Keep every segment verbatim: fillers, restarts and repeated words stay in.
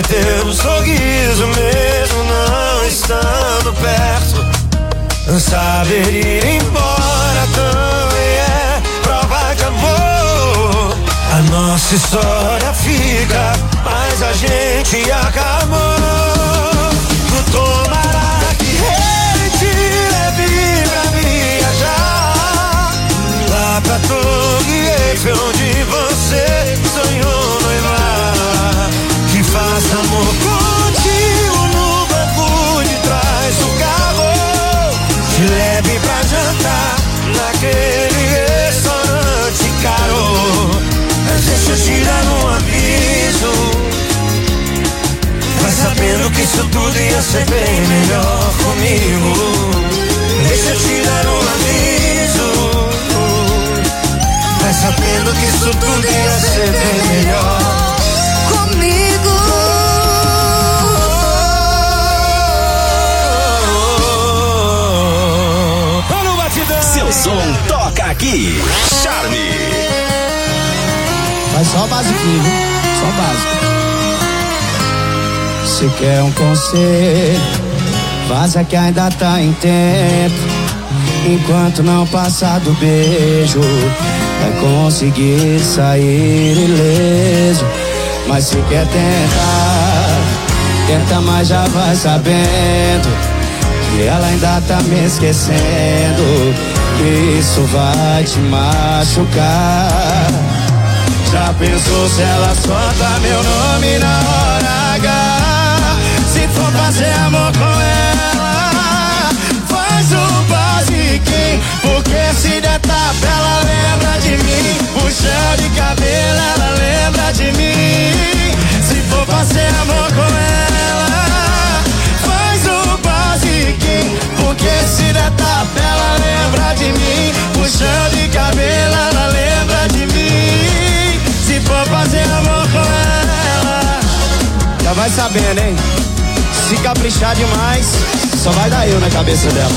manter o sorriso mesmo não estando perto. Saber ir embora também é prova de amor. A nossa história fica, mas a gente acabou. Tomara que ele te leve pra viajar lá pra Torre Eiffel, onde você sonhou noivar. Que faça amor contigo no banco de trás do carro, te leve pra jantar naquele restaurante caro. Mas deixa eu te dar um aviso, vai sabendo que isso tudo ia ser bem melhor comigo. Deixa eu te dar um aviso, vai sabendo que isso tudo ia ser bem melhor comigo. Seu som toca aqui. Charme. Faz só o basiquinho, viu? Só o básico. Se quer um conselho, vaza que ainda tá em tempo. Enquanto não passar do beijo, vai conseguir sair ileso. Mas se quer tentar, tenta, mas já vai sabendo que ela ainda tá me esquecendo. E isso vai te machucar. Já pensou se ela solta meu nome na hora H? Se for fazer amor com ela, faz o basiquinho, porque se der tapa ela lembra de mim. Puxão de cabelo ela lembra de mim. Se for fazer amor com ela, faz o basiquinho, porque se der tapa ela lembra de mim. Puxão de cabelo ela lembra de mim. Se for fazer amor com ela, já vai sabendo, hein? Se caprichar demais, só vai dar eu na cabeça dela.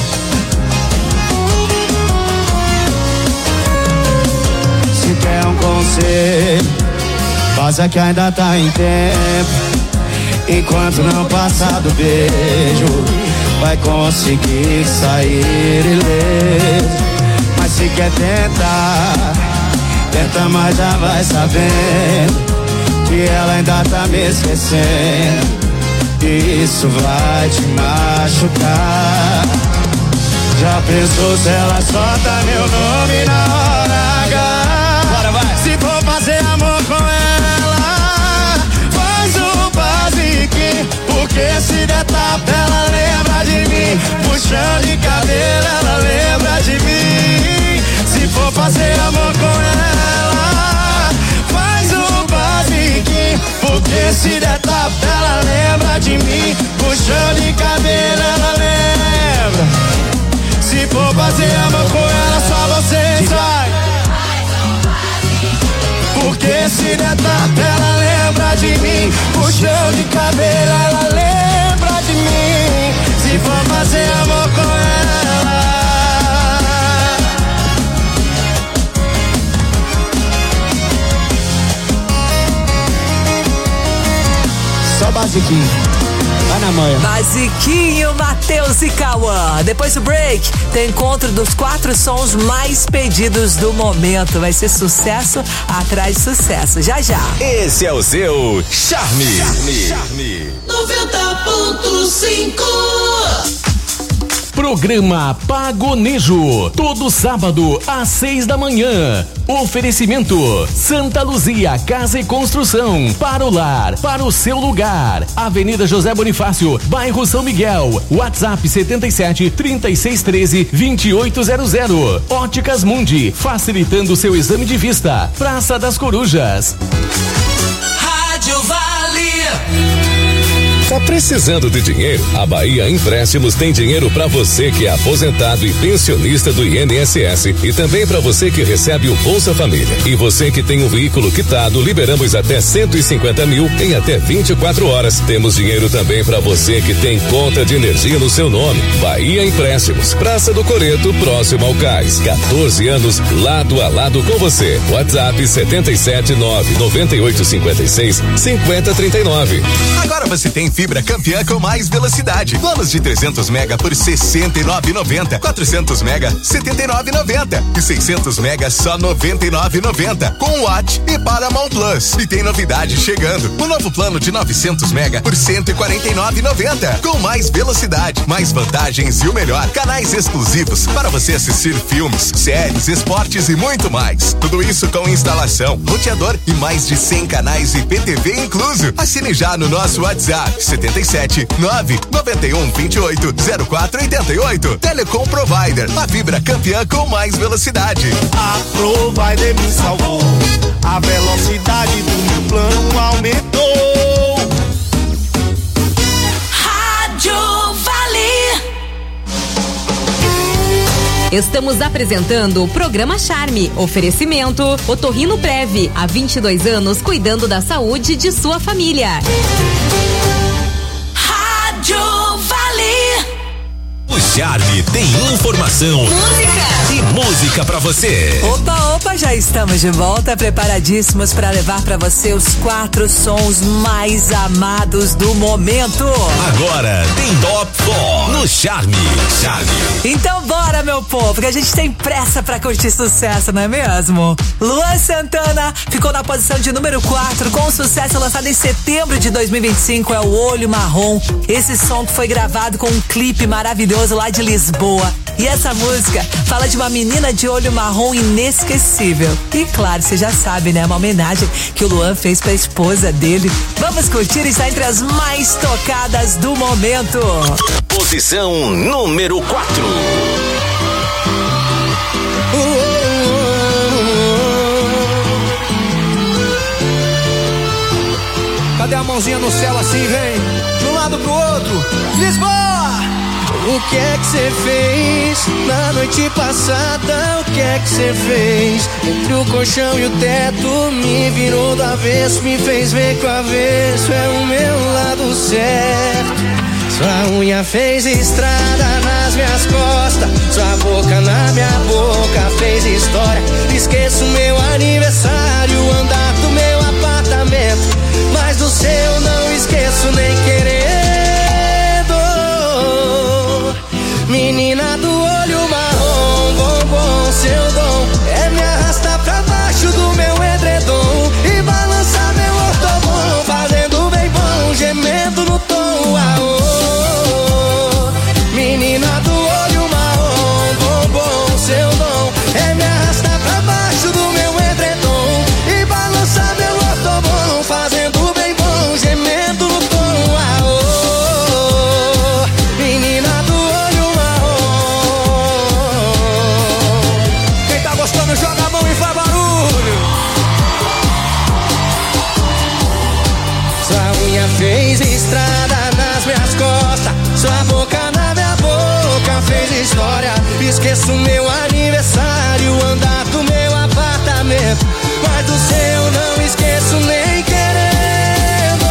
Se quer um conselho, vaza que ainda tá em tempo. Enquanto não passar do beijo, vai conseguir sair ileso. Mas se quer tentar, tenta, mas já vai sabendo que ela ainda tá me esquecendo. Isso vai te machucar. Já pensou se ela solta meu nome na hora H? Bora, vai. Se for fazer amor com ela, faz o basiquinho, porque se der tapa ela lembra de mim. Puxão de cabelo ela lembra de mim. Se for fazer amor com ela, faz o basiquinho, porque se der tapa ela lembra de mim. Puxão de cabelo ela lembra. Se for fazer amor com ela, só vocês vai. Porque se der tapa ela lembra de mim. Puxão de cabelo ela lembra de mim. Se for fazer amor com ela, só basiquinho, vai na manhã. Basiquinho, Matheus e Cauã. Depois do break, tem encontro dos quatro sons mais pedidos do momento. Vai ser sucesso atrás de sucesso. Já, já. Esse é o seu Charme. Charme. Charme. noventa ponto cinco. Programa Pagonejo, todo sábado às seis da manhã. Oferecimento Santa Luzia Casa e Construção, para o lar, para o seu lugar. Avenida José Bonifácio, bairro São Miguel. WhatsApp setenta e sete, trinta e seis, treze, vinte e oito zero zero. Óticas Mundi, facilitando seu exame de vista. Praça das Corujas. Rádio Vale. Tá precisando de dinheiro? A Bahia Empréstimos tem dinheiro para você que é aposentado e pensionista do I N S S e também para você que recebe o Bolsa Família. E você que tem um veículo quitado, liberamos até cento e cinquenta mil em até vinte e quatro horas. Temos dinheiro também para você que tem conta de energia no seu nome. Bahia Empréstimos, Praça do Coreto, próximo ao Cais. quatorze anos, lado a lado com você. WhatsApp setenta e sete nove noventa e oito cinquenta e seis cinquenta trinta e nove. Agora você tem fibra Campeã com mais velocidade. Planos de trezentos mega por sessenta e nove reais e noventa centavos. quatrocentos mega setenta e nove reais e noventa centavos. E seiscentos mega só noventa e nove reais e noventa centavos. Com Watch e Paramount Plus. E tem novidade chegando. O novo plano de novecentos mega por cento e quarenta e nove reais e noventa centavos. Com mais velocidade, mais vantagens e o melhor, canais exclusivos para você assistir filmes, séries, esportes e muito mais. Tudo isso com instalação, roteador e mais de cem canais I P T V incluso. Assine já no nosso WhatsApp setenta e sete nove noventa e um vinte e oito zero quatro oitenta e oito. Telecom Provider, a fibra campeã com mais velocidade. A Provider me salvou, a velocidade do meu plano aumentou. Rádio Vale. Estamos apresentando o programa Charme. Oferecimento Otorrino Prev, há vinte e dois anos cuidando da saúde de sua família. Rádio Vale. O Charme tem informação, Música e música pra você. Opa, opa, já estamos de volta, preparadíssimos para levar pra você os quatro sons mais amados do momento. Agora tem Top quatro no Charme. Charme. Então bora, meu povo, que a gente tem pressa pra curtir sucesso, não é mesmo? Luan Santana ficou na posição de número quatro com o sucesso lançado em setembro de dois mil e vinte e cinco, é o Olho Marrom. Esse som que foi gravado com um clipe maravilhoso lá de Lisboa. E essa música fala de uma menina de olho marrom inesquecível. E claro, você já sabe, né? Uma homenagem que o Luan fez pra esposa dele. Vamos curtir, está entre as mais tocadas do momento. Posição número quatro. Cadê a mãozinha no céu assim, vem? De um lado pro outro. Lisboa! O que é que você fez na noite passada? O que é que você fez? Entre o colchão e o teto, me virou do avesso, me fez ver que o avesso é o meu lado certo. Sua unha fez estrada nas minhas costas, sua boca na minha boca fez história. Esqueço meu aniversário, o andar do meu apartamento, mas do seu não esqueço nem querendo. Menina do olho marrom, bombom, seu dom é me arrastar pra baixo do meu edredom e balançar meu ortobom, fazendo bem bom, gemendo no tom. Aô, menina do olho marrom, bombom, seu dom é me arrastar pra baixo do meu edredom e balançar meu ortobom, fazendo bem bom, gemendo no tom. Aô, menina do olho marrom. Quem tá gostando joga a mão e faz barulho. Sua unha fez estrada nas minhas costas, sua boca na minha boca fez história. Esqueço meu aniversário, o andar do meu apartamento, mas do seu não esqueço nem querendo.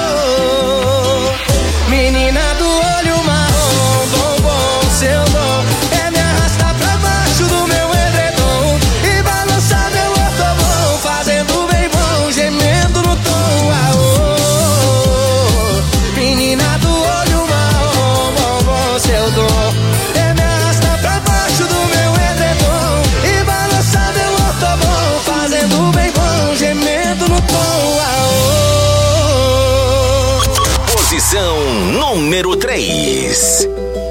Menina do olho marrom, bombom, seu dom é me arrastar pra baixo do meu edredom e balançar meu ortobom, fazendo bem bom, gemendo no tom. Aô, menina do olho marrom, bombom, seu dom é me arrastar pra baixo do meu edredom e balançar meu ortobom, fazendo bem bom, gemendo no tom. Aô. Posição número três.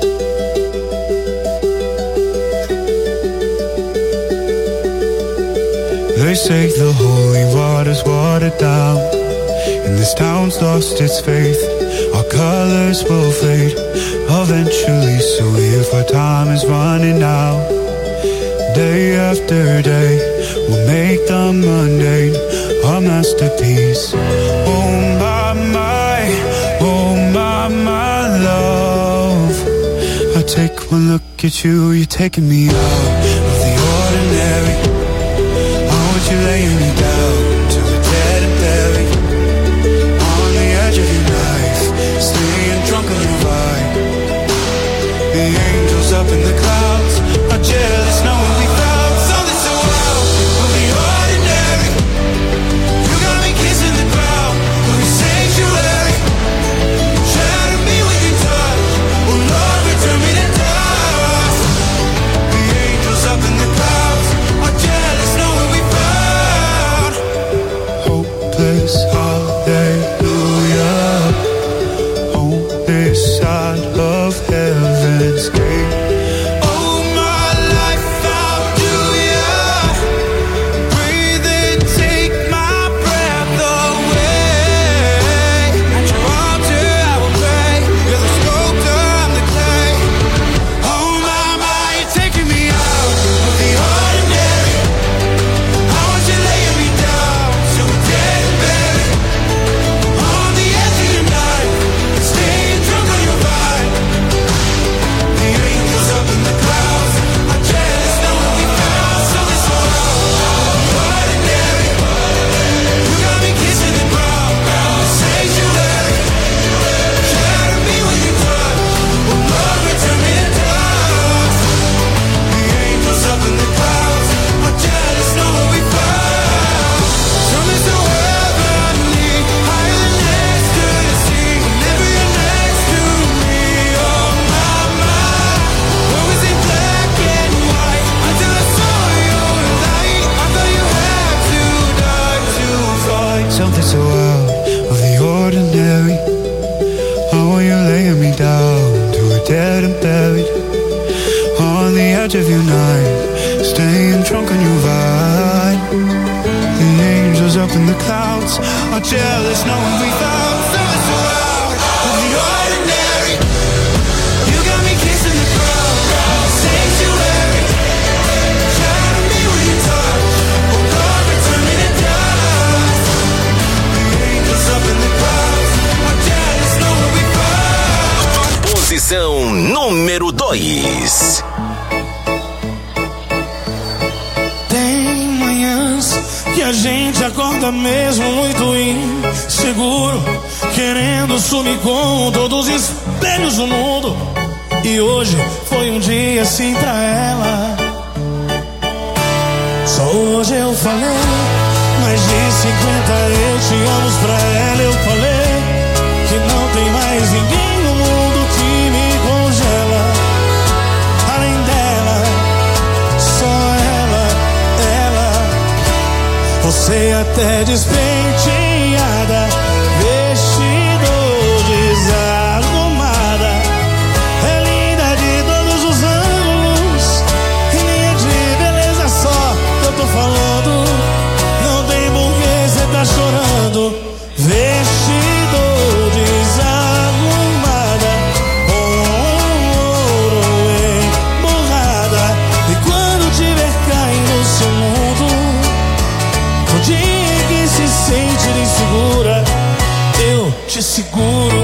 They say the holy water's watered down, and this town's lost its faith. Our colors will fade eventually, so if our time is running out, day after day, we'll make the mundane our masterpiece. Oh my, my, oh my. take one look at you, you're taking me out of the ordinary. I want you laying me down till we're dead and buried. On the edge of your knife, staying drunk on your vibe. The angels up in the clouds are jealous knowing we found something so out of the ordinary. You got me kissing the ground of your sanctuary. Shatter me with your touch, oh Lord, return me to dust. The angels up in the clouds are jealous knowing we found hopeless hallelujah on this side of heaven's gate. Oh my life, how do ya breathe and take my breath away? At your altar I will pray. You're the sculptor, I'm the clay. Oh my, my, you're taking me out of the ordinary. I want you laying me down till we're dead and buried. On the edge of your night, staying drunk on your vibe. The angels up in the clouds are jealous knowing we found something so ordinary. You got me kissing the ground, sanctuary. Shatter me with your touch, oh Lord, return me to dust. The angels up in the clouds are jealous knowing we found something so heavenly, higher than ecstasy. Never you're next to me, oh my, my. What was in black and white until I saw your light? I thought you had to die to fight something so out of the ordinary. I want you laying me down till we're dead and buried. On the edge of your night, staying drunk on your vibe. The angels up in the clouds are jealous knowing we found something so out of the ordinary. You got me kissing the ground, sanctuary. Shatter me with your touch, oh Lord, return me to dust. The angels up in the clouds are jealous knowing we found. Posição número dois. Tem manhãs que a gente acorda mesmo muito inseguro, querendo sumir com todos os espelhos do mundo. E hoje foi um dia assim pra ela. Só hoje eu falei mais de cinquenta eu te amo pra ela. Eu falei que não tem mais ninguém no mundo que me congela. Além dela, só ela, ela. Você até despenteada, vestido desarrumada. É linda de todos os ângulos, e nem é de beleza só eu tô falando. Não tem porquê cê tá chorando. Vestido desarrumada, com ouro emborrada. E quando tiver caindo no seu mundo, no dia que se sente insegura, eu te seguro.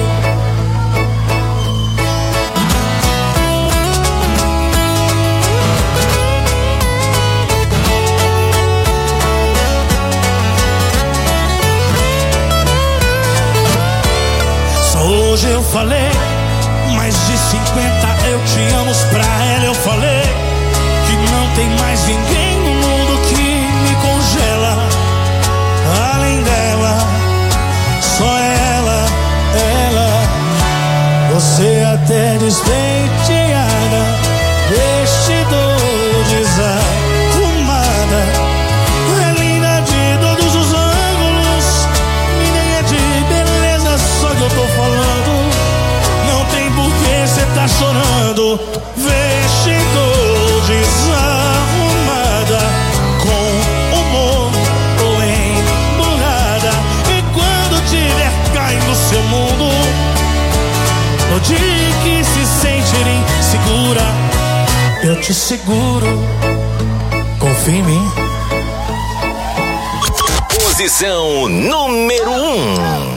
Só hoje eu falei mais de cinquenta eu te amo pra ela. Eu falei que não tem mais ninguém no mundo que me congela. Além dela, só ela, ela. Você até despenteada, vestido desarrumada. É linda de todos os ângulos, e nem é de beleza só que eu tô falando. Não tem porquê cê tá chorando. Vestido desarrumada, com humor ou emburrada. E quando tiver caindo no seu mundo, no dia que se sentir insegura, eu te seguro. Confia em mim. Posição número um.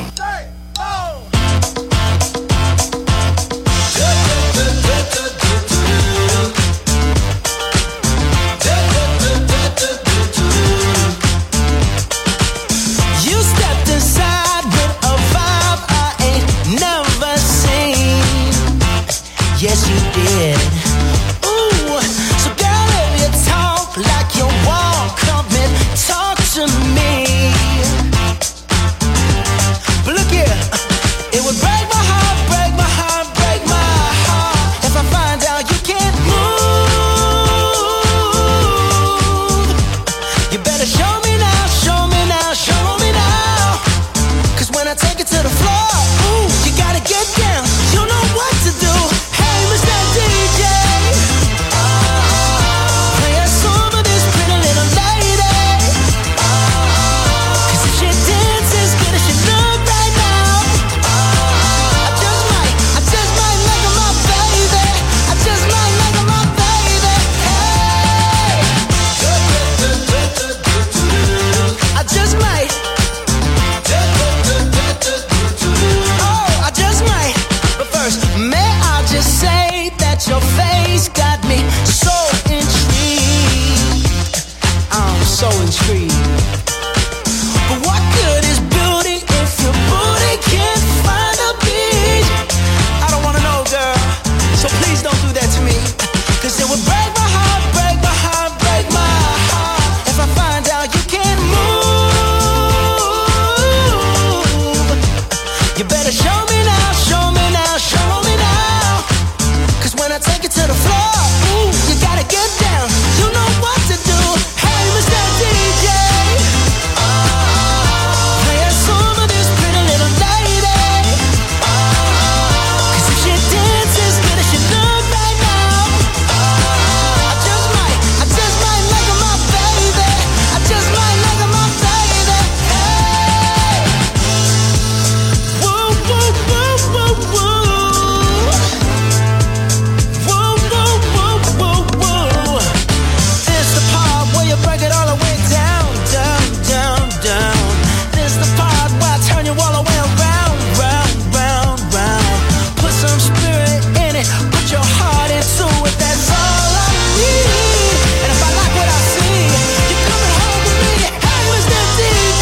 head. Ooh, so girl, if you talk like you walk, come and talk to me. But look here, it would break my heart, break my heart, break my heart if I find out you can't move. You better show me now, show me now, show me now. Cause when I take it to the floor, ooh, you gotta get down. You know what to do. Hey, Mister D J, play a song for this pretty little lady. Cause if she dances good as she look right now, I just might, I just might make her my baby. I just might make her my baby. Hey, I just might. Oh, I just might. But first, may I just say that your face got me so intrigued. I'm so intrigued. But what good is beauty if your booty can't find a beat? I don't wanna know, girl, so please don't do that to me. Cause it would break my heart, break my heart, break my heart if I find out you can't move. You better show me now, show me now, show me now. Cause when I take it to the floor, ooh, you gotta get down. You know what to do. Hey, Mister D J, play a song for this pretty little lady. Cause if she dances good as she look right now, I just might, I just might make her my baby. I just might make her my baby. Hey, woo, woo, woo, woo, woo. Woo, woo, woo, woo, woo. This the part where you break it all the way down, down, down, down. This the part where I turn you all the way around, round, round, round. Put some spirit in it, put your heart into it. That's all I need. And if I like what I see, you're coming home with me. Hey, Mister D J,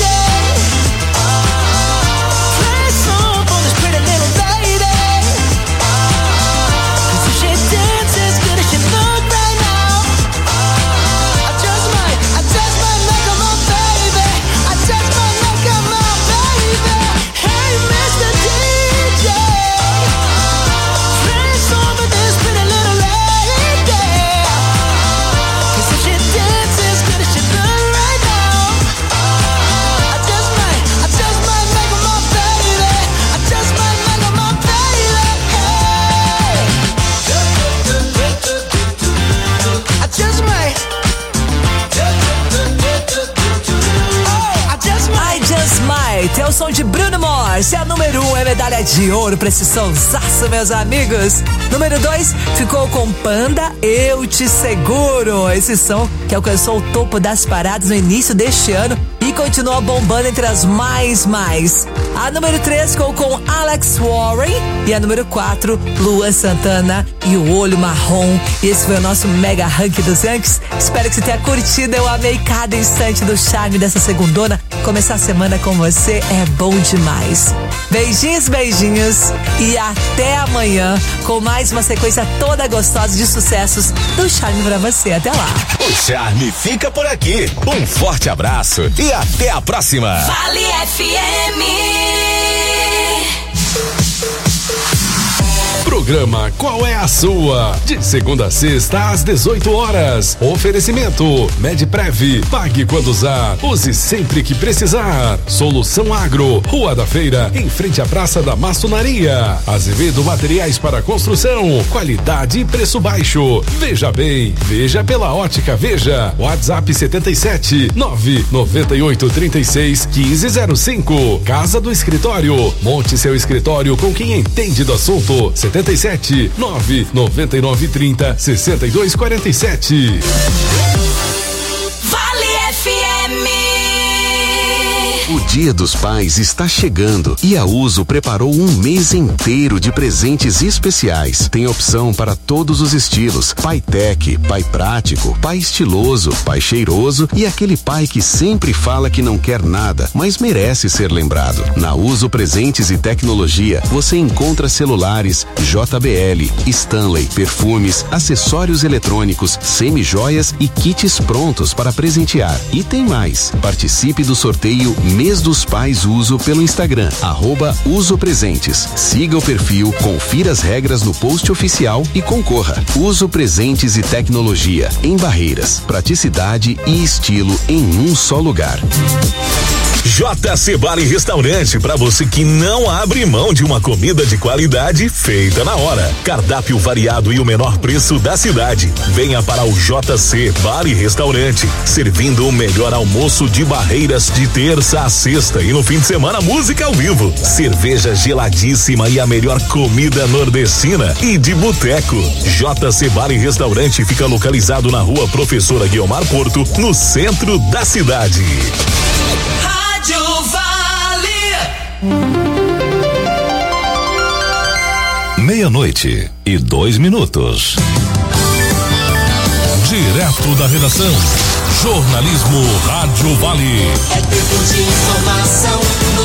play a song for this pretty little lady. Cause if she dances good as she look right now, I just might, I just might make her my baby. I just might make her my baby. Hey, Mister D J, play a song for this pretty little lady. Cause if she dances good as she look right now, I just might, I just might make her my baby. I just might make her my baby. Hey, I just might. Oh, I just might. I Just Might é o som de Bruno Mars. É a número um, é medalha de ouro pra esse sonsaço, meus amigos. Número dois ficou com Panda, Eu Te Seguro. Esse som que alcançou o topo das paradas no início deste ano e continua bombando entre as mais mais. A número três ficou com Alex Warren e a número quatro, Luan Santana e O Olho Marrom. E esse foi o nosso mega ranking dos Yankees. Espero que você tenha curtido. Eu amei cada instante do charme dessa segundona. Começar a semana com você é bom demais. Beijinhos, beijinhos e até amanhã com mais uma sequência toda gostosa de sucessos do Charme pra você. Até lá. O Charme fica por aqui. Um forte abraço e até a próxima. Vale F M. Programa Qual é a Sua? De segunda a sexta às dezoito horas. Oferecimento Medprev. Pague quando usar. Use sempre que precisar. Solução Agro. Rua da Feira, em frente à Praça da Maçonaria. Azevedo Materiais para Construção. Qualidade e preço baixo. Veja bem. Veja pela Ótica Veja. WhatsApp setenta e sete, nove nove oito, trinta e seis, quinze zero cinco. Casa do Escritório. Monte seu escritório com quem entende do assunto. setenta e sete, nove nove nove, trinta, sessenta e dois, quarenta e sete. Vale F M. O Dia dos Pais está chegando e a Uso preparou um mês inteiro de presentes especiais. Tem opção para todos os estilos: pai tech, pai prático, pai estiloso, pai cheiroso e aquele pai que sempre fala que não quer nada, mas merece ser lembrado. Na Uso Presentes e Tecnologia, você encontra celulares, J B L, Stanley, perfumes, acessórios eletrônicos, semi-joias e kits prontos para presentear. E tem mais. Participe do sorteio Mês dos Pais Uso pelo Instagram, arroba Uso Presentes. Siga o perfil, confira as regras no post oficial e concorra. Uso Presentes e Tecnologia, em Barreiras. Praticidade e estilo em um só lugar. J C Bar e Restaurante, para você que não abre mão de uma comida de qualidade feita na hora. Cardápio variado e o menor preço da cidade. Venha para o J C Bar e Restaurante, servindo o melhor almoço de Barreiras de terça a sexta e no fim de semana música ao vivo, cerveja geladíssima e a melhor comida nordestina e de boteco. J C Bar e Restaurante fica localizado na Rua Professora Guiomar Porto, no centro da cidade. Meia-noite e dois minutos. Direto da redação, jornalismo Rádio Vale. É tempo de informação,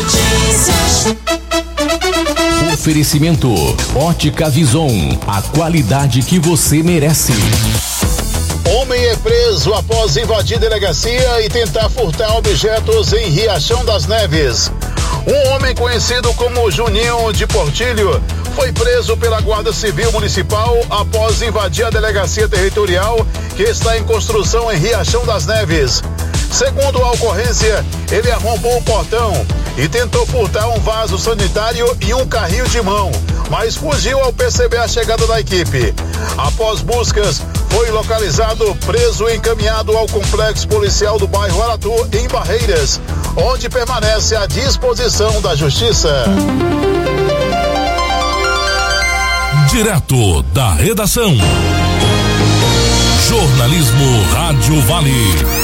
notícias. Oferecimento Ótica Vison, a qualidade que você merece. Homem é preso após invadir delegacia e tentar furtar objetos em Riachão das Neves. Um homem conhecido como Juninho de Portilho foi preso pela Guarda Civil Municipal após invadir a delegacia territorial que está em construção em Riachão das Neves. Segundo a ocorrência, ele arrombou o portão e tentou furtar um vaso sanitário e um carrinho de mão, mas fugiu ao perceber a chegada da equipe. Após buscas, foi localizado, preso e encaminhado ao complexo policial do bairro Aratu, em Barreiras, onde permanece à disposição da Justiça. Direto da redação, jornalismo Rádio Vale.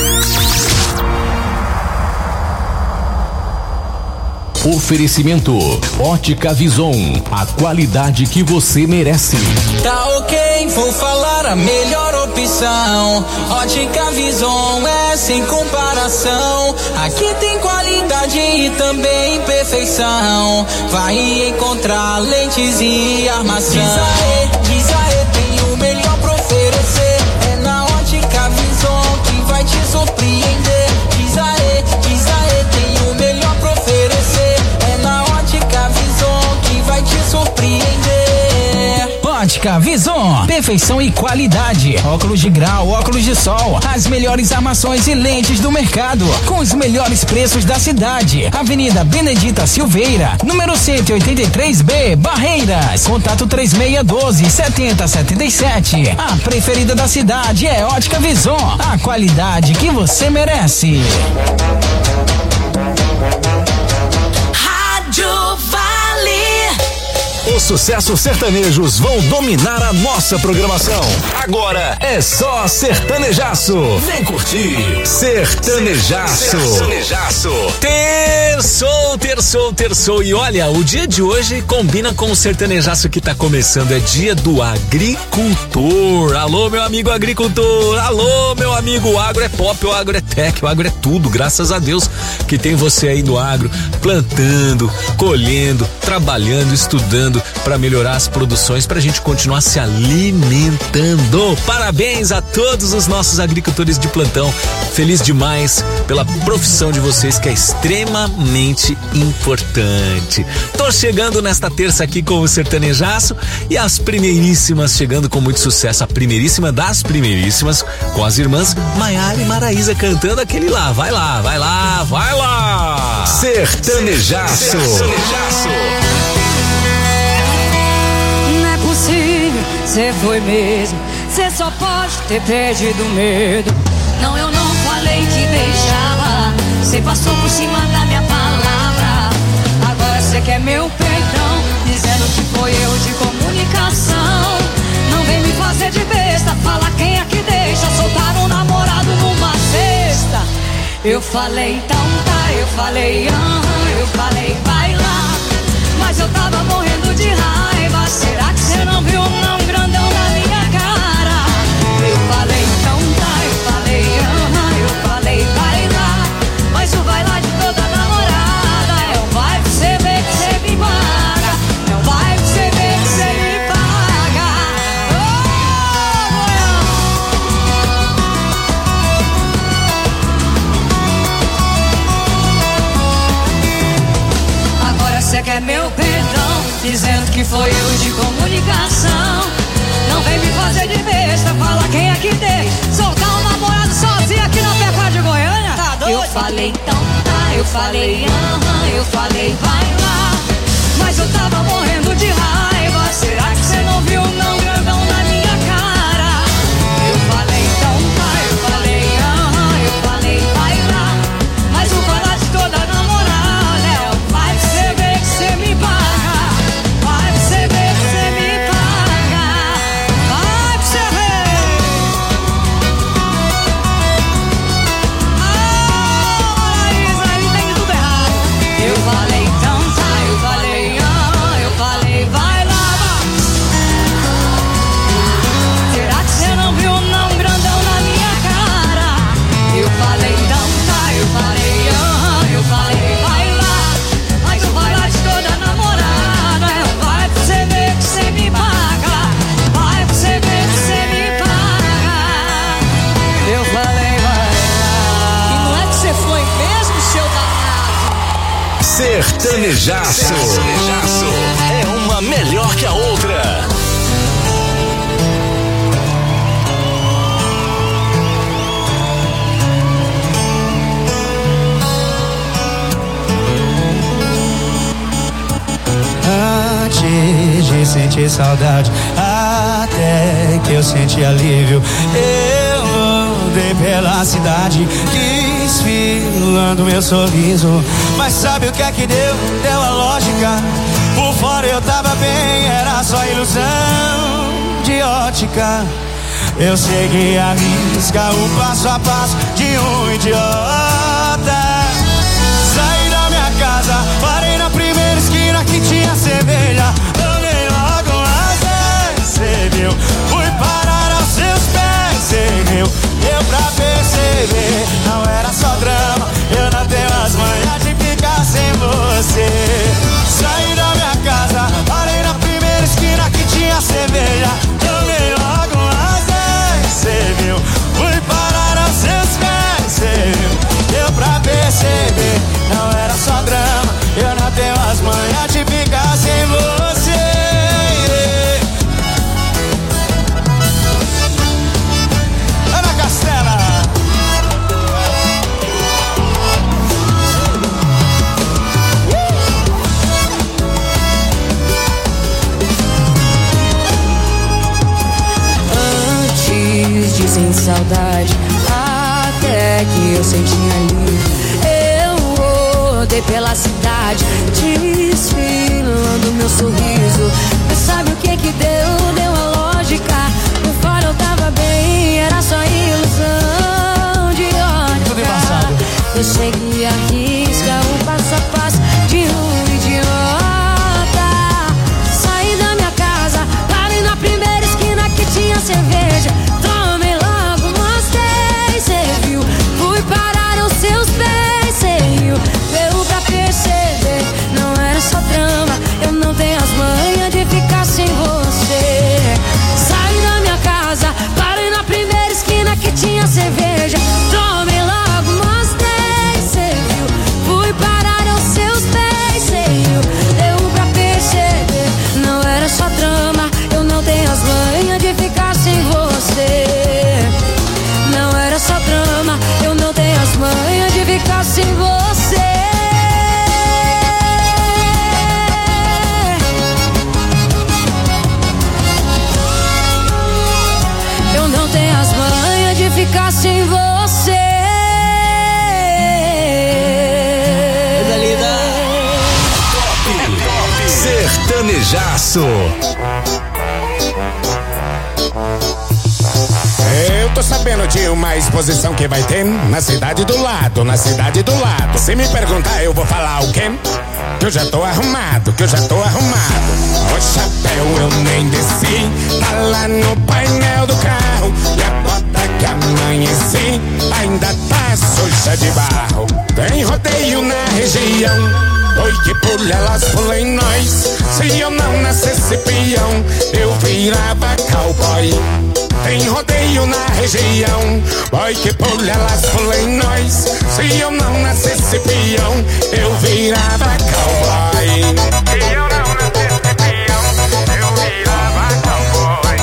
Oferecimento Ótica Vison, a qualidade que você merece. Tá ok, vou falar a melhor opção. Ótica Vison é sem comparação. Aqui tem qualidade e também perfeição. Vai encontrar lentes e armação. Diz aê, diz aê, tem o melhor pra oferecer. É na Ótica Vison que vai te surpreender. Diz aê, diz aê, tem o melhor pra oferecer. Vai te surpreender. Ótica Vison, perfeição e qualidade. Óculos de grau, óculos de sol, as melhores armações e lentes do mercado, com os melhores preços da cidade. Avenida Benedita Silveira, número cento e oitenta e três B, Barreiras. Contato três seis um dois, sete zero sete sete. A preferida da cidade é Ótica Vison, a qualidade que você merece. Os sucessos sertanejos vão dominar a nossa programação. Agora é só sertanejaço. Vem curtir. Sertanejaço. Sertanejaço. Terçou, terçou, terçou. E olha, o dia de hoje combina com o sertanejaço que tá começando. É dia do agricultor. Alô, meu amigo agricultor. Alô, meu amigo. O agro é pop, o agro é tech, o agro é tudo. Graças a Deus que tem você aí no agro, plantando, colhendo, trabalhando, estudando para melhorar as produções, para a gente continuar se alimentando. Parabéns a todos os nossos agricultores de plantão. Feliz demais pela profissão de vocês, que é extremamente importante. Tô chegando nesta terça aqui com o sertanejaço e as primeiríssimas chegando com muito sucesso. A primeiríssima das primeiríssimas com as irmãs Maiara e Maraísa cantando aquele lá. Vai lá, vai lá, vai lá. Sertanejaço. Sertanejaço. Cê foi mesmo, cê só pode ter perdido medo. Não, eu não falei que deixava, cê passou por cima da minha palavra. Agora cê quer meu perdão, dizendo que foi eu de comunicação. Não vem me fazer de besta, fala quem é que deixa soltar um namorado numa cesta. Eu falei, então tá, eu falei, aham, eu falei, vai lá. Mas eu tava morrendo de raiva. Será que você não viu não grandão na minha cara? Eu falei, então tá, eu falei, aham, eu falei, vai lá. Mas o vai lá de toda namorada é o vai pra você ver que você me paga. É o vai pra você ver que você me paga. Oh, agora você quer meu perdão, dizendo que foi eu de comunicação. Não vem me fazer de besta, fala quem é que tem. Soltar um namorado sozinho aqui na Pecuária de Goiânia? Tá doido? Eu falei, então tá, eu falei, aham, eu falei, vai lá. Mas eu tava morrendo de raiva. Será que você não viu não grandão na minha cara? Eu falei, então tá, eu falei, aham, eu falei, vai lá. Mas o vai lá de toda namorada é o vai pra você ver que você me paga. Vai pra você ver que você me paga. Vai pra você ver. Ah, isso aí tem tudo errado. Eu falei, então tá, eu falei, aham, eu falei, vai lá. Será que você não viu não grandão na minha cara? Eu falei, então tá, eu falei, aham, eu falei, vai lá. Mas o vai lá de toda namorada é o vai pra você ver que você me paga. Vai pra você ver que você me paga. Eu falei, vai lá. E não é que você foi mesmo, seu danado? Sertanejaço. Sertanejaço. É uma melhor que a outra. Antes de sentir saudade, até que eu senti alívio, eu andei pela cidade, desfilando meu sorriso. Mas sabe o que é que deu? Deu a lógica. Por fora eu tava bem, era só ilusão de ótica. Eu segui a risca, o passo a passo de um idiota. Saí da minha casa, parei na primeira esquina que tinha cerveja. Tomei logo as dez, cê viu? Fui parar aos seus pés, cê viu? Deu pra perceber, não era só drama. Eu não tenho as manhas de ficar sem você. Saí da minha casa, parei na primeira esquina que tinha cerveja. Tomei logo as dez, cê viu? Fui parar aos seus pés, cê viu? Deu pra perceber, não era só drama. Eu não tenho as manhas de ficar sem você. Ana Castela. Antes de sem saudade, até que eu senti alívio, eu rodei pela cidade, desfilando meu sorriso. Mas sabe o que que deu? Deu a lógica. Por fora eu tava bem, era só ilusão de ótica. Eu segui a risca, o passo a passo de um idiota. Saí da minha casa, parei na primeira esquina que tinha cerveja. Tomei logo umas dez, cê viu? Fui parar aos seus pés, cê viu? Deu pra perceber, não era só drama. Eu não tenho as manhas de ficar sem você. Saí da minha casa, parei na primeira esquina que tinha cerveja. Tomei logo umas dez, cê viu? Fui parar aos seus pés, cê viu? Deu pra perceber, não era só drama. Eu não tenho as manhas de ficar sem você. Não era só drama, eu não tenho as manhas de ficar sem você. Eu não tenho as manhas de ficar sem você. Sertanejaço. Eu Tô sabendo de uma exposição que vai ter na cidade do lado, na cidade do lado. Se me perguntar, eu vou falar o quê? Que eu já tô arrumado, que eu já tô arrumado. O chapéu eu nem desci, tá lá no painel do carro. E a bota que amanheci ainda tá suja de barro. Tem rodeio na região, oi que pula, elas pulam em nós. Se eu não nascesse peão, eu virava cowboy. Tem rodeio na região, oi que pula, elas pulam em nós. Se eu não nascesse peão, eu virava cowboy. Se eu não nascesse peão, eu virava cowboy.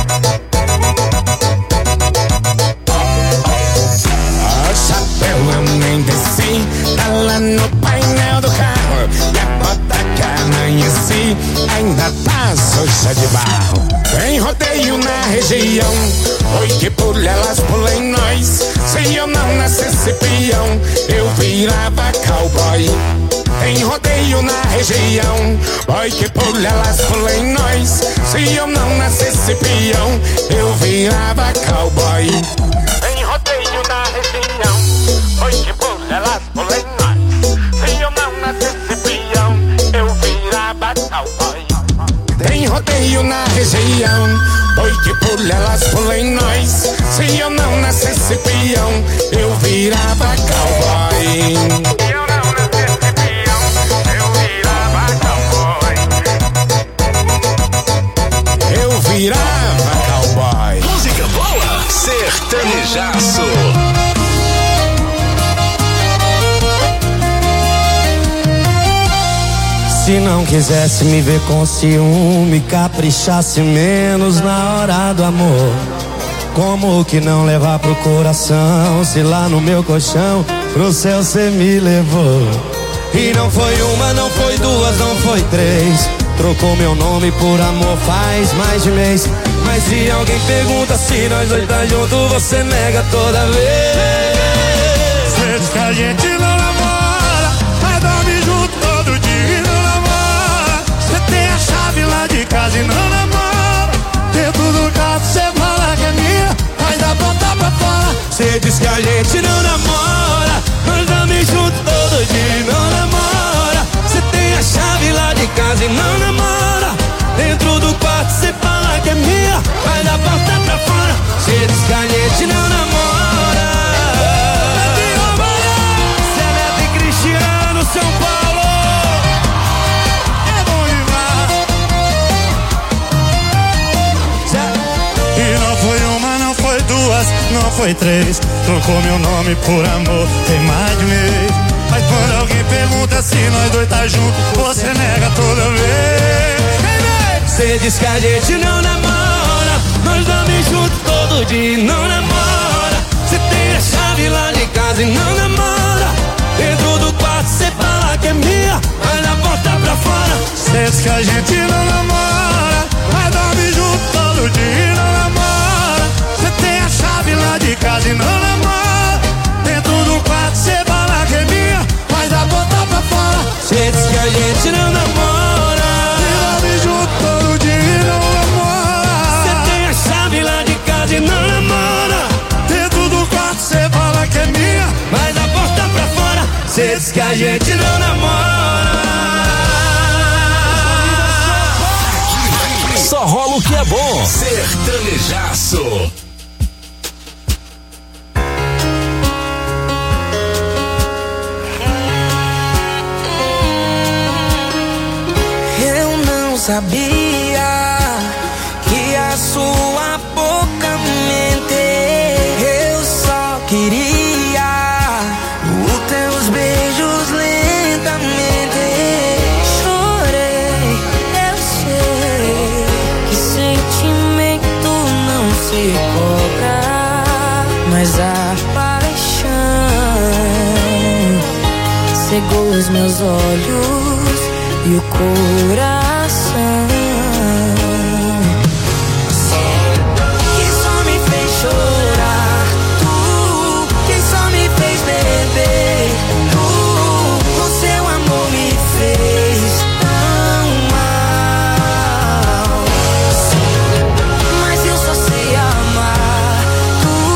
O chapéu eu nem desci, tá lá no painel do carro. E a bota que amanheci ainda tá suja de barro. Tem rodeio na região, oi que pula, elas pulam em nós. Se eu não nascesse peão, eu virava cowboy. Tem rodeio na região, oi que pula, elas pulam em nós. Se eu não nascesse peão, eu virava cowboy. Tem rodeio na região, oi que pula, elas pulam em nós. Se eu não nascesse peão, eu virava cowboy. Tem rodeio na região, oi que pula, elas pulam em nós. Se eu não nascesse peão, eu virava cowboy. Se eu não nascesse peão, eu virava cowboy. Eu virava cowboy. Música boa, sertanejaço. Se não quisesse me ver com ciúme, caprichasse menos na hora do amor. Como que não levar pro coração, se lá no meu colchão pro céu cê me levou? E não foi uma, não foi duas, não foi três. Trocou meu nome por amor faz mais de mês. Mas se alguém pergunta se nós dois tá junto, você nega toda vez. Cê diz que a gente não namora, mas dorme junto todo dia e não namora. Cê tem a chave lá de casa e não namora. Dentro do carro cê fala que é minha, mas dá ponta pra fora. Cê diz que a gente não namora, nós dorme junto todo dia e não namora. Cê tem a chave lá de casa e não namora. Dentro do quarto cê fala que é minha, mas dá porta pra fora. Cê diz que a gente não namora. Cê é Neto e Cristiano, São Paulo. É bom demais. E não foi uma, não foi duas, não foi três. Trocou meu nome por amor, tem mais de mês. Mas quando alguém pergunta se nós dois tá junto, você nega toda vez. Cê diz que a gente não namora, nós dormimos junto todo dia e não namora. Cê tem a chave lá de casa e não namora. Dentro do quarto cê fala que é minha, mas na porta pra fora. Cê diz que a gente não namora, mas dorme junto todo dia e não namora. Cê tem a chave lá de casa e não namora. Dentro do quarto cê fala que é minha, mas na porta pra fora. Cê diz que a gente não namora, dorme junto todo dia e não namora. Cê tem a chave lá de casa e não namora. Dentro do quarto cê fala que é minha, mas a porta pra fora. Cê diz que a gente não namora. Só rola o que é bom. Sertanejaço. Eu não sabia que a sua boca mente. Eu só queria os teus beijos lentamente. Chorei, eu sei que sentimento não se cobra, mas a paixão cegou os meus olhos e o coração que só me fez chorar, tu que só me fez beber, tu com seu amor me fez tão mal. Mas eu só sei amar, tu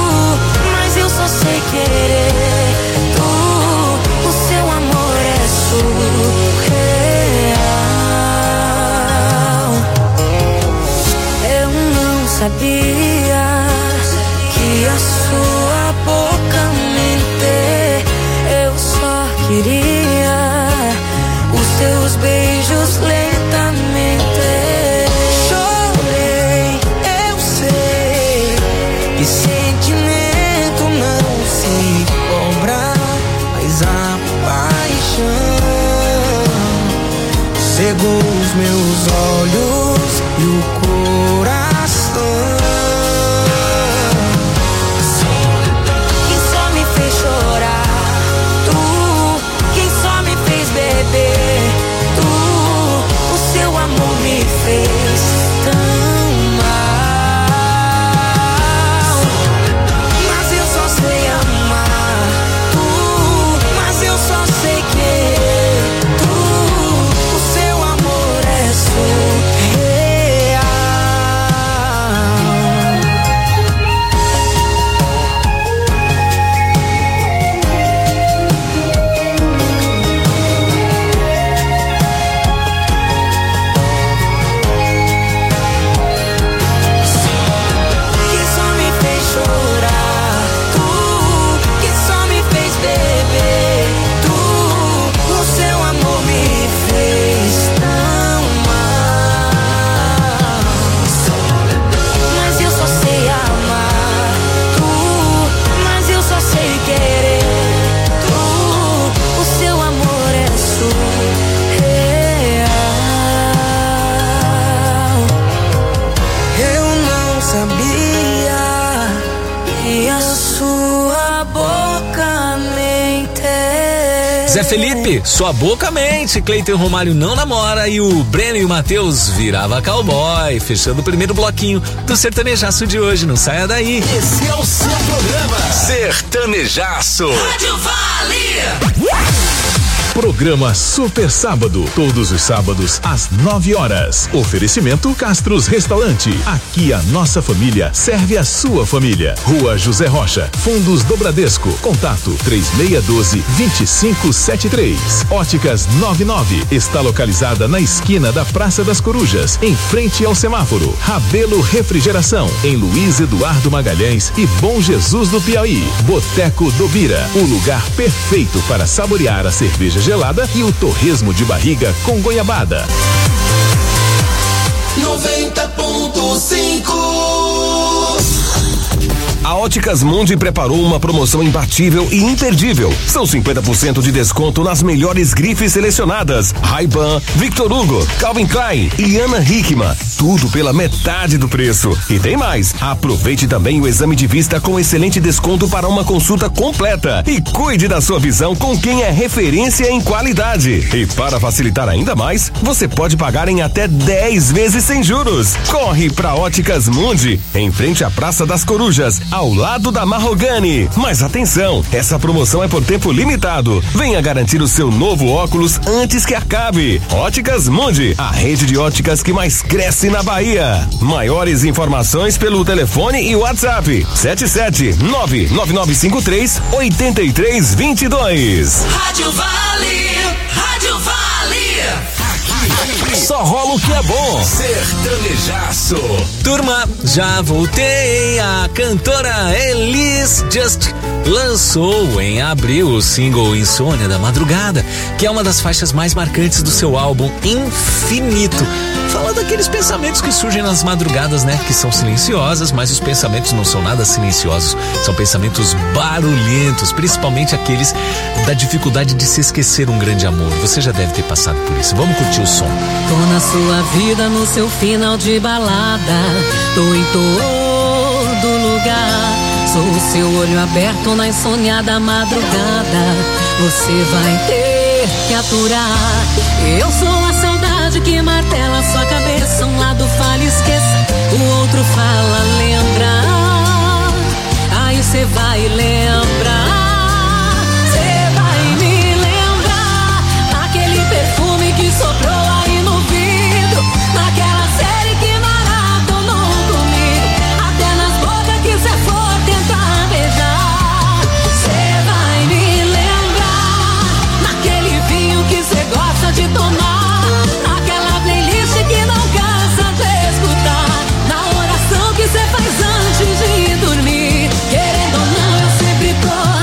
cegou os meus olhos e o coração. Quem só me fez chorar, tu. Quem só me fez beber, tu. O seu amor me fez tão mal. Mas eu só sei amar, tu. Mas eu só sei querer, tu. O seu amor é surreal. Quem só me fez chorar, tu. Quem só me fez beber, tu. O seu amor me fez tão mal. Mas eu só sei amar, tu. Mas eu só sei querer, tu. O seu amor é surreal. Eu não sabia que a sua boca mente. Zé Felipe, sua boca mente. Cleiton e Romário não namora e o Breno e o Matheus virava cowboy. Fechando o primeiro bloquinho do Sertanejaço de hoje. Não saia daí. Esse é o seu programa. Sertanejaço. Rádio Vale. Programa Super Sábado, todos os sábados às nove horas. Oferecimento Castros Restaurante. Aqui a nossa família serve a sua família. Rua José Rocha, Fundos do Bradesco. Contato três seis um dois, dois cinco sete três. Óticas noventa e nove está localizada na esquina da Praça das Corujas, em frente ao semáforo. Rabelo Refrigeração, em Luiz Eduardo Magalhães e Bom Jesus do Piauí. Boteco do Bira, o lugar perfeito para saborear a cerveja gelada e o torresmo de barriga com goiabada. noventa ponto cinco. A Óticas Mundi preparou uma promoção imbatível e imperdível. São cinquenta por cento de desconto nas melhores grifes selecionadas. Ray-Ban, Victor Hugo, Calvin Klein e Ana Hickman. Tudo pela metade do preço. E tem mais. Aproveite também o exame de vista com excelente desconto para uma consulta completa. E cuide da sua visão com quem é referência em qualidade. E para facilitar ainda mais, você pode pagar em até dez vezes sem juros. Corre pra Óticas Mundi, em frente à Praça das Corujas, ao lado da Marrogani. Mas atenção, essa promoção é por tempo limitado. Venha garantir o seu novo óculos antes que acabe. Óticas Mundi, a rede de óticas que mais cresce na Bahia. Maiores informações pelo telefone e WhatsApp sete sete nove nove nove cinco três oito três dois dois. Rádio Vale. Rádio Vale. Só rola o que é bom. Sertanejaço. Turma, já voltei. A cantora Elis Just lançou em abril o single Insônia da Madrugada, que é uma das faixas mais marcantes do seu álbum Infinito. Fala daqueles pensamentos que surgem nas madrugadas, né? Que são silenciosas, mas os pensamentos não são nada silenciosos. São pensamentos barulhentos, principalmente aqueles da dificuldade de se esquecer um grande amor. Você já deve ter passado por isso. Vamos curtir o som. Tô na sua vida, no seu final de balada. Tô em todo lugar. Sou o seu olho aberto na insônia madrugada. Você vai ter que aturar. Eu sou a saudade que martela sua cabeça. Um lado fala esqueça, o outro fala lembra. Aí cê vai lembrar. Cê vai me lembrar daquele perfume que soprou aí no vidro, naquela série que maratonou comigo, até nas bocas que cê for tentar beijar. Cê vai me lembrar naquele vinho que cê gosta de tomar, naquela playlist que não cansa de escutar, na oração que cê faz antes de dormir. Querendo ou não, eu sempre tô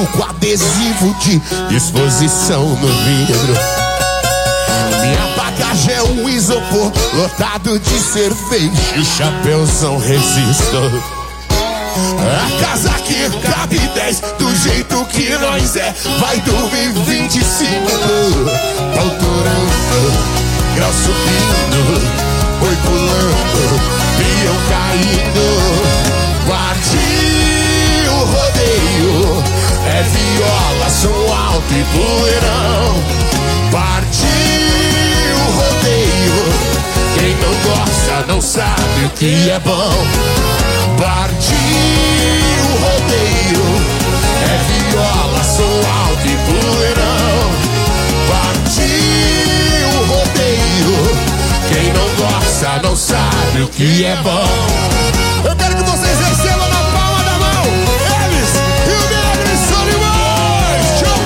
com adesivo de disposição no vidro. Minha bagagem é um isopor lotado de cerveja e o chapéuzão resistor. A casa que cabe dez, do jeito que nós é, vai dormir vinte e cinco. Autorando, grau subindo, boi pulando, peão caindo. Partiu o rodeio, é viola, som alto e poeirão. Partiu o rodeio, quem não gosta não sabe o que é bom. Partiu o rodeio, é viola, som alto e poeirão. Partiu o rodeio, quem não gosta não sabe o que é bom. Eu quero que vocês recebam na palma da mão eles e o Milagre Solimões. Tchau,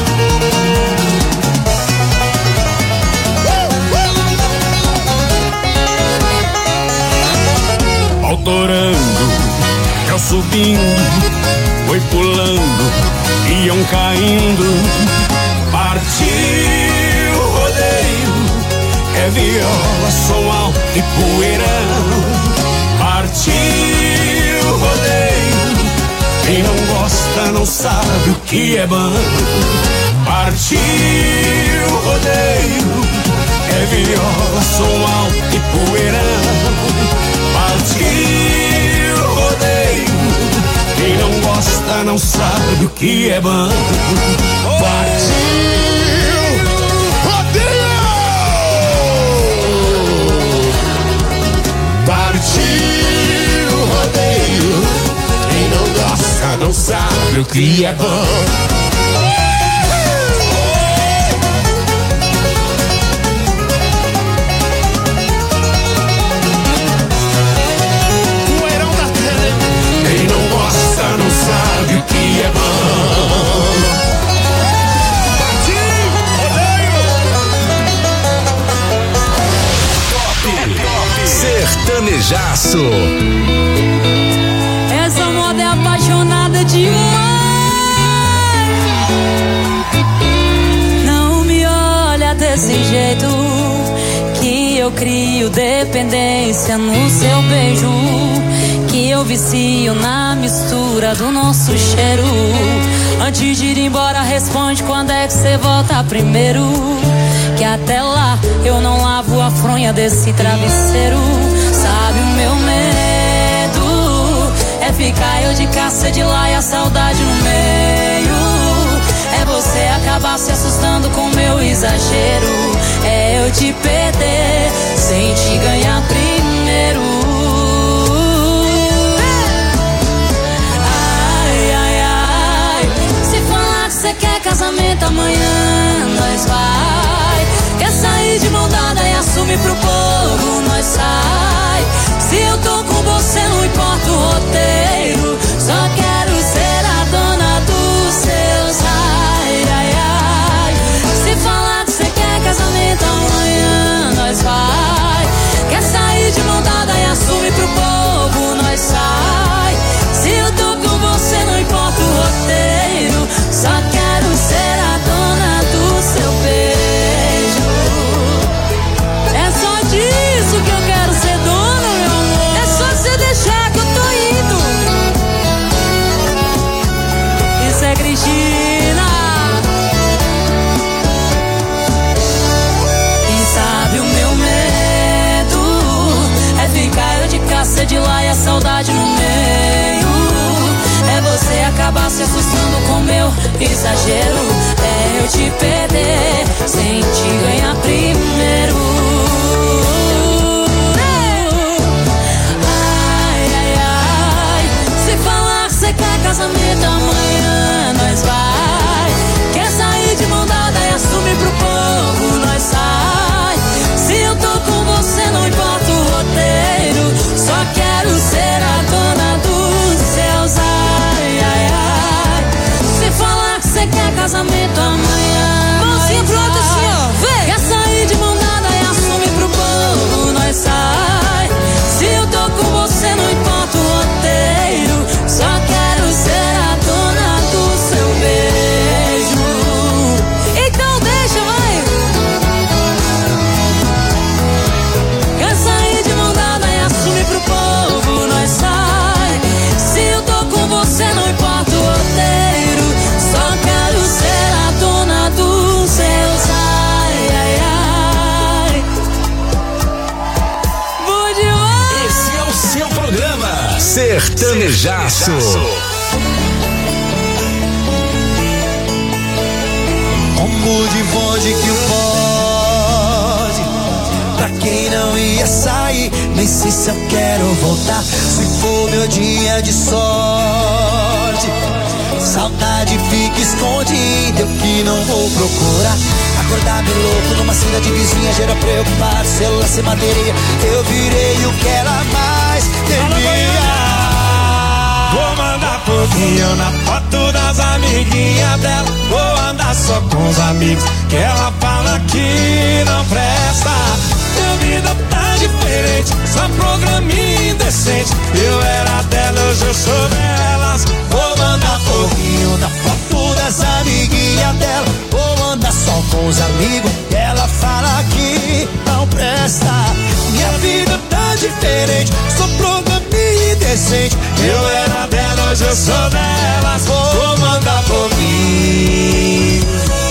tchau. Autorando, eu subindo, foi pulando, iam caindo. Partiu o rodeio, é viola, som alto e poeirão. Partiu o rodeio, quem não gosta não sabe o que é bom. Partiu o rodeio, é viola, som alto e poeirão. Partiu o rodeio, quem não gosta não sabe o que é bom. Partiu rodeio, partiu rodeio, quem não gosta não sabe o que é bom. Sabe o que é bom. Sertanejaço. Essa moda é apaixonada demais. Não me olha desse jeito, que eu crio dependência no seu beijo, que eu vicio na mistura do nosso cheiro. Antes de ir embora, responde quando é que você volta primeiro, que até lá eu não lavo a fronha desse travesseiro. Sabe o meu medo é ficar eu de caça de lá e a saudade no meio. É você acabar se assustando com meu exagero. É eu te perder sem te ganhar primeiro. Você quer casamento amanhã, nós vai. Quer sair de mão dada e assumir pro povo, nós sai. Se eu tô com você não importa o roteiro, só quero ser a dona dos seus ai, ai, ai. Se falar que você quer casamento amanhã, nós vai. Quer sair de mão dada e assumir pro povo, nós sai. Se eu tô com você não importa o roteiro, só quero ser a dona do seu beijo. É só disso que eu quero ser dona, meu amor. É só você deixar que eu tô indo. Isso é Cristina. E sabe o meu medo é ficar eu de caça de lá e a saudade no meio. É você acabar se assustando com meu exagero. É eu te perder sem te ganhar primeiro. Ai, ai, ai. Se falar que você quer casamento amanhã, nós vai. Quer sair de mão dada e assumir pro povo, nós sai. Se eu tô com você não importa o roteiro, só quero ser a dona dos seus ai, ai, ai. Se falar que você quer casamento amanhã, mãozinha pro outro assim, ó, vem. Quer sair de mão dada e assumir pro povo, nós sai. Se eu tô com você não importa o roteiro, só quero ser a dona do seu beijo. Sertanejaço. Combo de vodka que o pode, pra quem não ia sair, nem sei se eu quero voltar. Se for meu dia de sorte, saudade fica escondida, eu que não vou procurar. Acordar bem louco numa cidade vizinha, geral preocupado, celular sem bateria. Eu virei o que ela mais temia. Vou mandar pouquinho na foto das amiguinhas dela. Vou andar só com os amigos que ela fala que não presta. Minha vida tá diferente, só programinha indecente. Eu era dela, hoje eu sou delas. Vou mandar pouquinho na foto das amiguinhas dela. Vou andar só com os amigos que ela fala que não presta. Minha vida tá diferente, só programinha indecente. Eu era dela, hoje eu sou delas. Vou mandar pouquinho.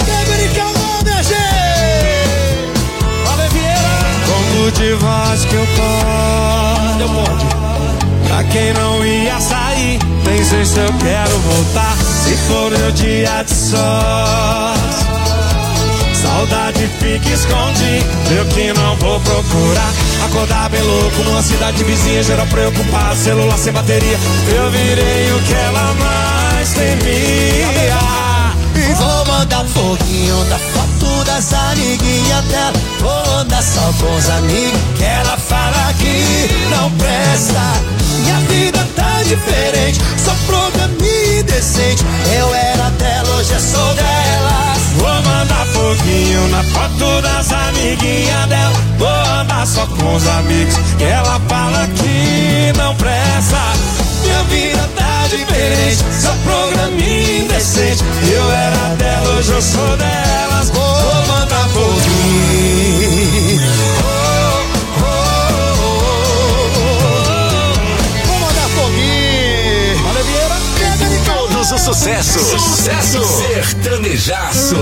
De voz que eu posso, eu pode. Pra quem não ia sair, nem sei se eu quero voltar. Se for meu dia de sorte, saudade fica escondida, eu que não vou procurar. Acordar bem louco numa cidade vizinha, geral preocupado, celular sem bateria. Eu virei o que ela mais temia. E vou mandar foguinho da foto das amiguinhas dela. Vou andar só com os amigos que ela fala que não presta. Minha vida tá diferente, só programinha indecente. Eu era dela, hoje eu sou delas. Vou mandar foguinho na foto das amiguinhas dela. Vou andar só com os amigos que ela fala que não presta. Minha vida tá diferente, só programinha indecente. Eu era dela, hoje eu sou delas. Vou mandar foguinho. Oh, oh, oh, oh. Vou mandar foguinho. Olha, Vieira, pega de calma. Todos os sucessos. Sucesso. Sertanejaço.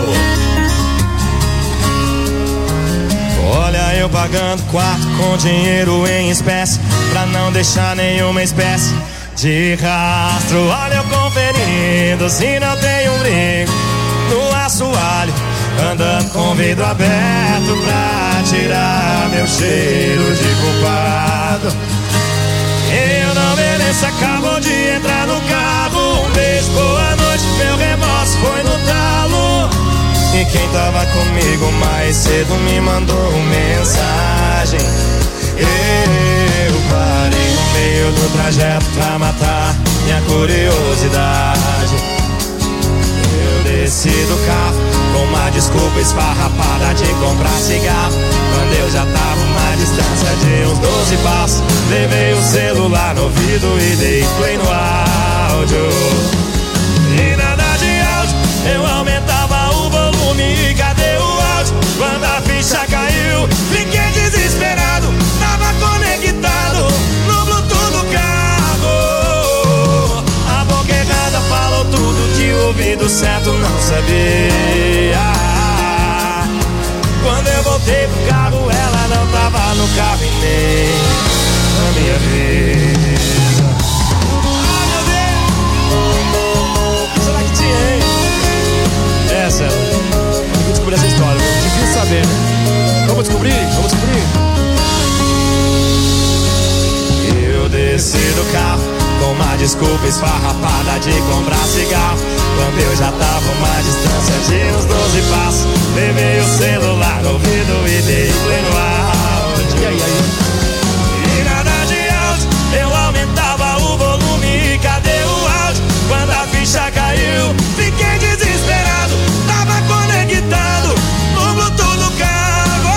Olha eu pagando quarto com dinheiro em espécie, pra não deixar nenhuma espécie de rastro. Olha eu conferindo se não tem um brinco no assoalho, andando com vidro aberto pra tirar meu cheiro de culpado. Eu não mereço, acabou de entrar no carro. Um beijo, boa noite, meu remorso foi no talo. E quem tava comigo mais cedo me mandou mensagem. Eu parei no meio do trajeto pra matar minha curiosidade. Eu desci do carro com uma desculpa esfarrapada de comprar cigarro, quando eu já tava uma distância de uns doze passos. Levei o celular no ouvido e dei play no áudio. E nada de áudio, eu aumentava o volume e cadê o áudio? Quando a ficha caiu, fiquei desesperado. Tava conectado no Bluetooth do carro. A boca errada falou tudo que o ouvido certo não sabia. Quando eu voltei pro carro, ela não tava no carro e nem na minha vida. Ai, meu Deus! O que será que tinha, hein? É, César, eu vou descobrir essa história, viu? Difícil saber, né? Vamos descobrir? Vamos descobrir? Eu desci do carro com uma desculpa esfarrapada de comprar cigarro, quando eu já tava uma distância de uns doze passos. Levei o celular no ouvido e dei play no áudio. E aí, aí? E nada de áudio, eu aumentava o volume e cadê o áudio? Quando a ficha caiu, fiquei desesperado. Tava conectado no Bluetooth do carro.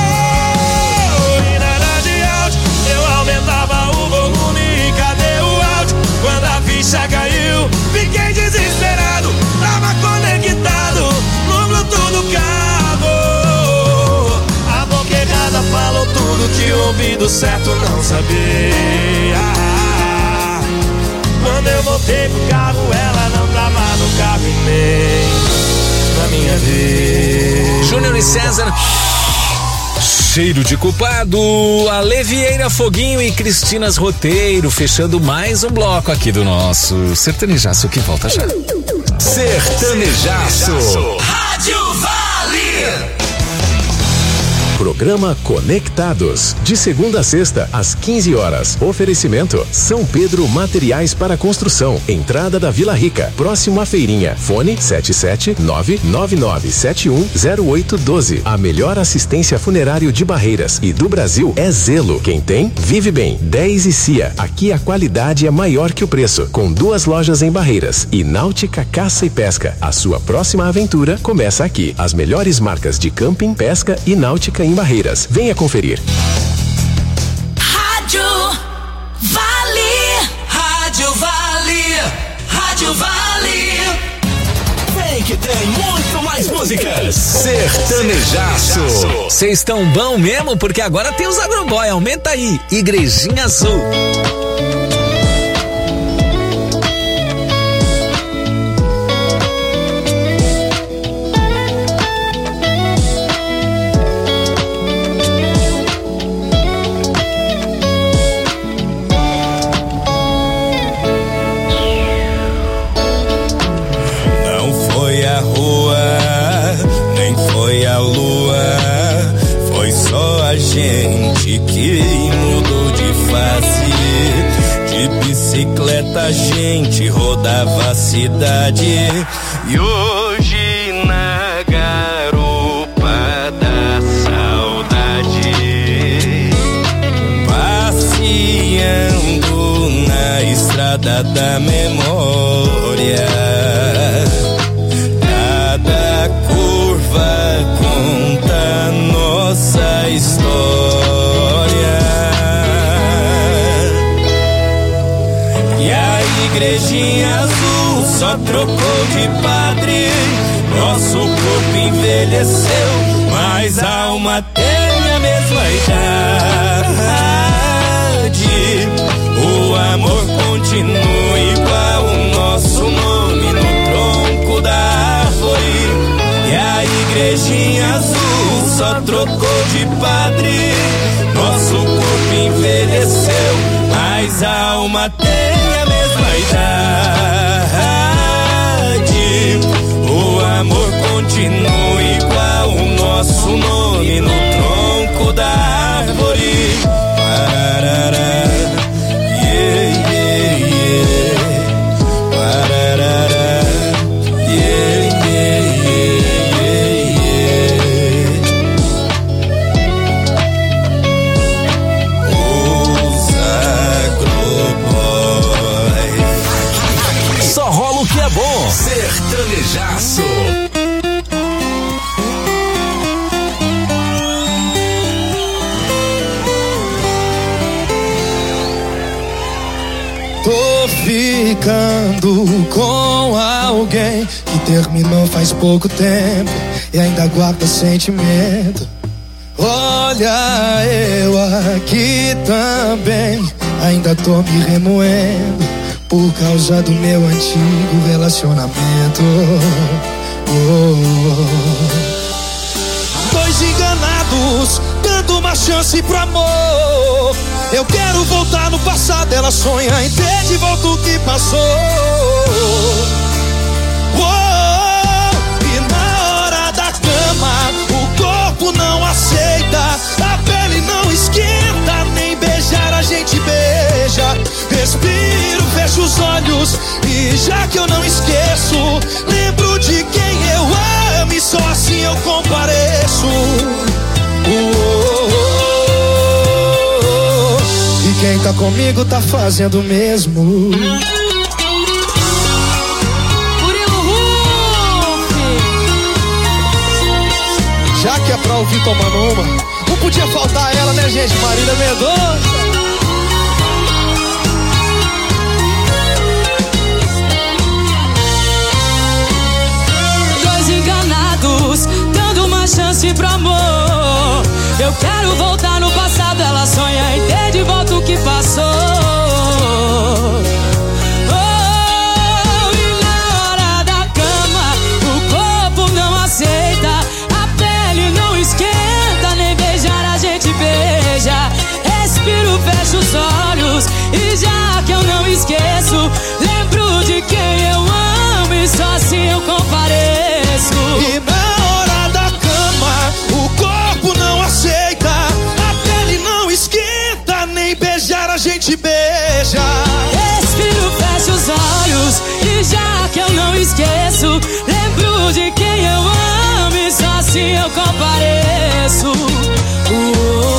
E nada de áudio, eu aumentava o volume e cadê o áudio? Quando a ficha caiu, fiquei desesperado. Tava conectado no Bluetooth do carro. A boca errada falou tudo que o ouvido certo não sabia. Quando eu voltei pro carro, ela não tava no carro e nem na minha vida. Júnior e César. Cheiro de Culpado, Ale Vieira Foguinho e Cristinas Roteiro, fechando mais um bloco aqui do nosso Sertanejaço, que volta já. Sertanejaço. Rádio Vale. Programa Conectados, de segunda a sexta, às quinze horas. Oferecimento São Pedro Materiais para Construção, entrada da Vila Rica, próximo à feirinha. Fone sete sete nove nove nove sete um zero oito um dois. A melhor assistência funerário de Barreiras e do Brasil é Zelo. Quem tem, vive bem. dez e Cia. Aqui a qualidade é maior que o preço. Com duas lojas em Barreiras e Náutica Caça e Pesca. A sua próxima aventura começa aqui. As melhores marcas de camping, pesca e náutica em Barreiras. Venha conferir. Rádio Vale. Rádio Vale. Rádio Vale. Vem que tem muito mais músicas. Sertanejaço. Vocês estão bom mesmo? Porque agora tem os Agroboy. Aumenta aí. Igrejinha Azul. Gente que mudou de face. De bicicleta a gente rodava a cidade. E hoje na garupa da saudade, passeando na estrada da memória, cada curva conta nossa história. E a igrejinha azul só trocou de padre. Nosso corpo envelheceu, mas a alma tem a mesma idade. O amor continua igual, o nosso nome no tronco da árvore. E a igrejinha azul só trocou de padre. Nosso corpo envelheceu, mas a alma tem a mesma idade. O amor continua igual, o nosso nome no tronco da árvore. Parará. Sertanejaço. Tô ficando com alguém que terminou faz pouco tempo e ainda guarda sentimento. Olha, eu aqui também ainda tô me remoendo por causa do meu antigo relacionamento. Oh. Dois enganados, dando uma chance pro amor. Eu quero voltar no passado, ela sonha em ter de volta o que passou. Oh. E na hora da cama, o corpo não aceita, a pele não esquenta, nem beijar a gente beija. Respiro, fecho os olhos e já que eu não esqueço, lembro de quem eu amo e só assim eu compareço. Oh, oh, oh, oh. E quem tá comigo tá fazendo o mesmo. Murilo Huff. Já que é pra ouvir tomando uma, não podia faltar ela, né, gente? Marília Mendonça. Dando uma chance pro amor. Eu quero voltar no passado, ela sonha em ter de volta o que passou. Oh, e na hora da cama, o corpo não aceita, a pele não esquenta, nem beijar a esqueço. Lembro de quem eu amo e só assim eu compareço. Uh,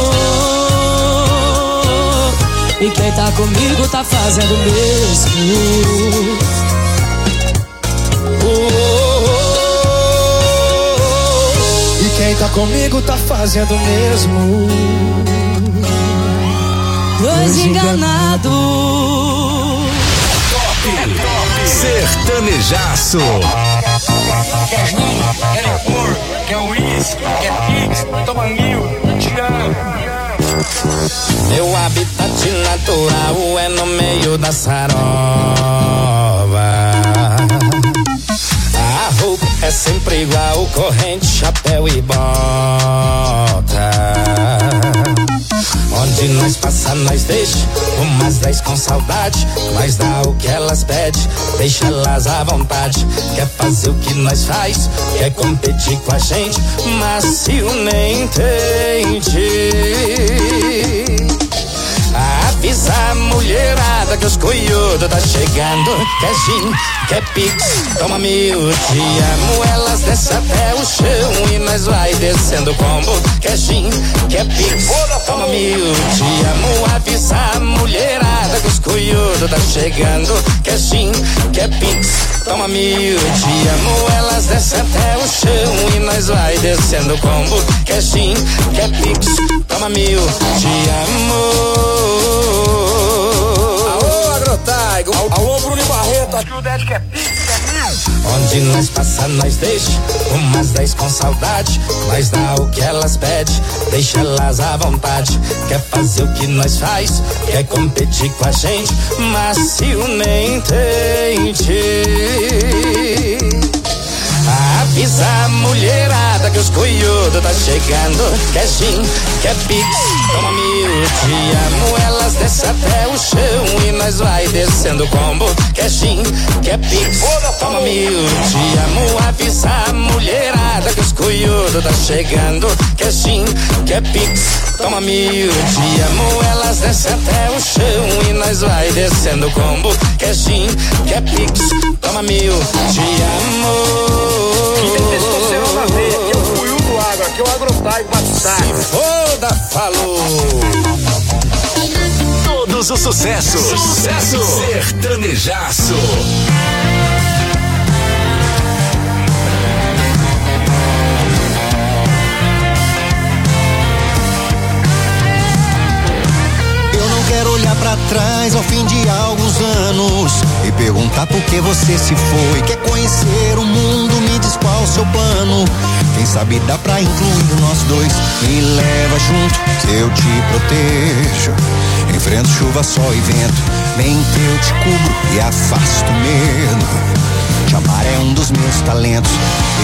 oh, e quem tá comigo tá fazendo o mesmo. E quem tá comigo tá fazendo o mesmo. Dois enganados. Top Sertanejaço. Quer rir, quer amor, quer uísque, quer pix, toma mil, te amo. Meu habitat natural é no meio da sarova. A roupa é sempre igual, corrente, chapéu e bota. Onde nós passa, nós deixa umas dez com saudade. Nós dá o que elas pedem, deixa elas à vontade. Quer fazer o que nós faz, quer competir com a gente, macio nem tente. Avisa a mulherada que os coiudos tá chegando. Quer gin, quer pix, toma mil. Te amo, elas descem até o chão e nós vai descendo o combo. Quer gin, quer pix, toma mil. Te amo, avisa a mulherada que os coiudos tá chegando. Quer gin, quer pix, toma mil. Te amo, elas descem até o chão e nós vai descendo o combo. Quer gin, quer pix, toma mil. Te amo. Alô, Agrotaigo. Alô, Bruno Barreto. Ajuda que é pix, é mil. Onde nós passa, nós deixa umas dez com saudade. Nós dá o que elas pedem, deixa elas à vontade. Quer fazer o que nós faz, quer competir com a gente, macio nem tente. Avisa a mulherada que os coiudos tá chegando. Quer gin, quer pix, toma mil. Te amo, elas descem até o chão e nós vai descendo o combo. Quer gin, quer pix, toma mil. Te amo, avisa a mulherada que os coiudos tá chegando. Quer gin, quer pix, toma mil. Te amo, elas descem até o chão e nós vai descendo o combo. Quer gin, quer pix, toma mil. Te amo. Quem detestou seu na veia, aqui é o Cuiu do Agro, aqui é o Agrotaigo Batistado. Se foda, falou. Todos os sucessos. Sucesso Sertanejaço. Quero olhar pra trás ao fim de alguns anos e perguntar por que você se foi. Quer conhecer o mundo, me diz qual o seu plano. Quem sabe dá pra incluir nós dois. Me leva junto que eu te protejo. Enfrento chuva, sol e vento. Bem que eu te cubro e afasto o medo. Te amar é um dos meus talentos.